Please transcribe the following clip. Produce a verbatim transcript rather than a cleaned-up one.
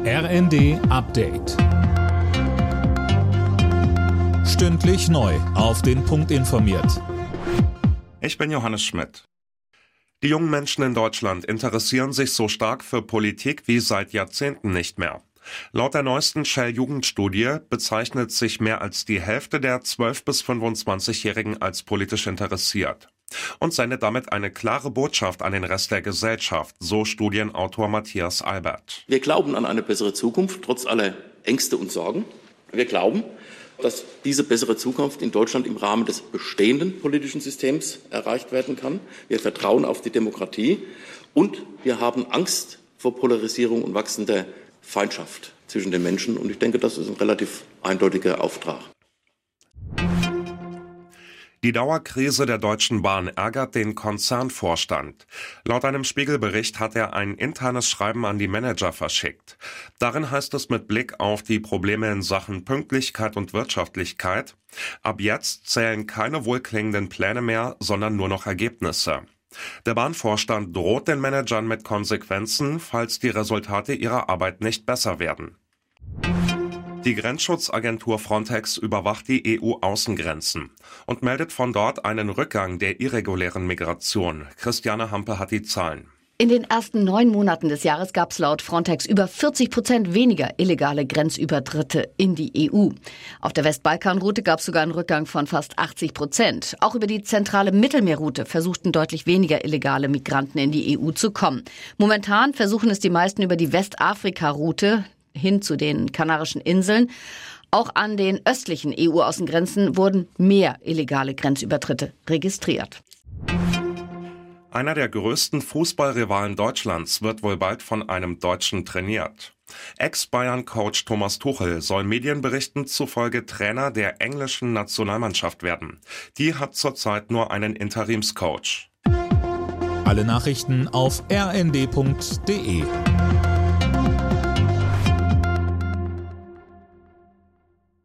R N D Update. Stündlich neu auf den Punkt informiert. Ich bin Johannes Schmidt. Die jungen Menschen in Deutschland interessieren sich so stark für Politik wie seit Jahrzehnten nicht mehr. Laut der neuesten Shell-Jugendstudie bezeichnet sich mehr als die Hälfte der zwölf- bis fünfundzwanzigjährigen als politisch interessiert und sendet damit eine klare Botschaft an den Rest der Gesellschaft, so Studienautor Matthias Albert. Wir glauben an eine bessere Zukunft, trotz aller Ängste und Sorgen. Wir glauben, dass diese bessere Zukunft in Deutschland im Rahmen des bestehenden politischen Systems erreicht werden kann. Wir vertrauen auf die Demokratie und wir haben Angst vor Polarisierung und wachsender Feindschaft zwischen den Menschen. Und ich denke, das ist ein relativ eindeutiger Auftrag. Die Dauerkrise der Deutschen Bahn ärgert den Konzernvorstand. Laut einem Spiegelbericht hat er ein internes Schreiben an die Manager verschickt. Darin heißt es mit Blick auf die Probleme in Sachen Pünktlichkeit und Wirtschaftlichkeit: Ab jetzt zählen keine wohlklingenden Pläne mehr, sondern nur noch Ergebnisse. Der Bahnvorstand droht den Managern mit Konsequenzen, falls die Resultate ihrer Arbeit nicht besser werden. Die Grenzschutzagentur Frontex überwacht die E U-Außengrenzen und meldet von dort einen Rückgang der irregulären Migration. Christiane Hampe hat die Zahlen. In den ersten neun Monaten des Jahres gab es laut Frontex über vierzig Prozent weniger illegale Grenzübertritte in die E U. Auf der Westbalkanroute gab es sogar einen Rückgang von fast achtzig Prozent. Auch über die zentrale Mittelmeerroute versuchten deutlich weniger illegale Migranten in die E U zu kommen. Momentan versuchen es die meisten über die Westafrika-Route hin zu den Kanarischen Inseln. Auch an den östlichen E U-Außengrenzen wurden mehr illegale Grenzübertritte registriert. Einer der größten Fußballrivalen Deutschlands wird wohl bald von einem Deutschen trainiert. Ex-Bayern-Coach Thomas Tuchel soll Medienberichten zufolge Trainer der englischen Nationalmannschaft werden. Die hat zurzeit nur einen Interimscoach. Alle Nachrichten auf r n d punkt d e.